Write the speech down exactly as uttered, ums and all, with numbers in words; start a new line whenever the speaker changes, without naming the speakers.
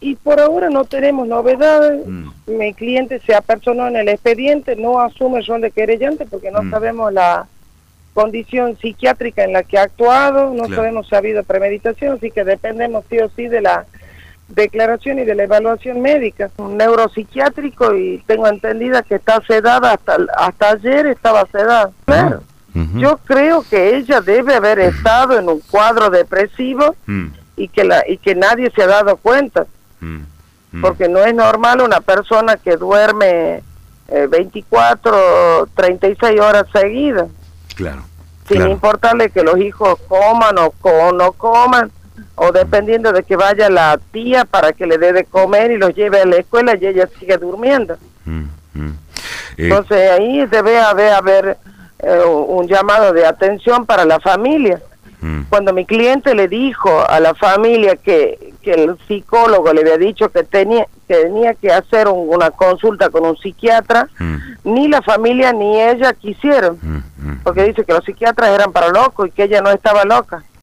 Y por ahora no tenemos novedades.
Mm.
Mi cliente se apersonó en el expediente, no asume el rol de querellante porque no
Mm.
sabemos la condición psiquiátrica en la que ha actuado, no
Claro.
sabemos si ha habido premeditación, así que dependemos sí o sí de la declaración y de la evaluación médica. Un neuropsiquiátrico, y tengo entendida que está sedada, hasta hasta ayer estaba sedada. Claro.
Ujú.
Yo creo que ella debe haber estado en un cuadro depresivo
Mm.
y que la y que nadie se ha dado cuenta,
Mm. Mm.
porque no es normal una persona que duerme eh, veinticuatro, treinta y seis horas seguidas,
Claro.
sin
Claro.
importarle que los hijos coman o co no coman, o dependiendo de que vaya la tía para que le dé de comer y los lleve a la escuela y ella sigue durmiendo.
Mm. Mm. Eh,
Entonces ahí debe haber, haber eh, un llamado de atención para la familia.
mm.
Cuando mi cliente le dijo a la familia que, que el psicólogo le había dicho que tenía que tenía que hacer un, una consulta con un psiquiatra,
Mm.
ni la familia ni ella quisieron,
Mm. Mm.
porque dice que los psiquiatras eran para locos y que ella no estaba loca.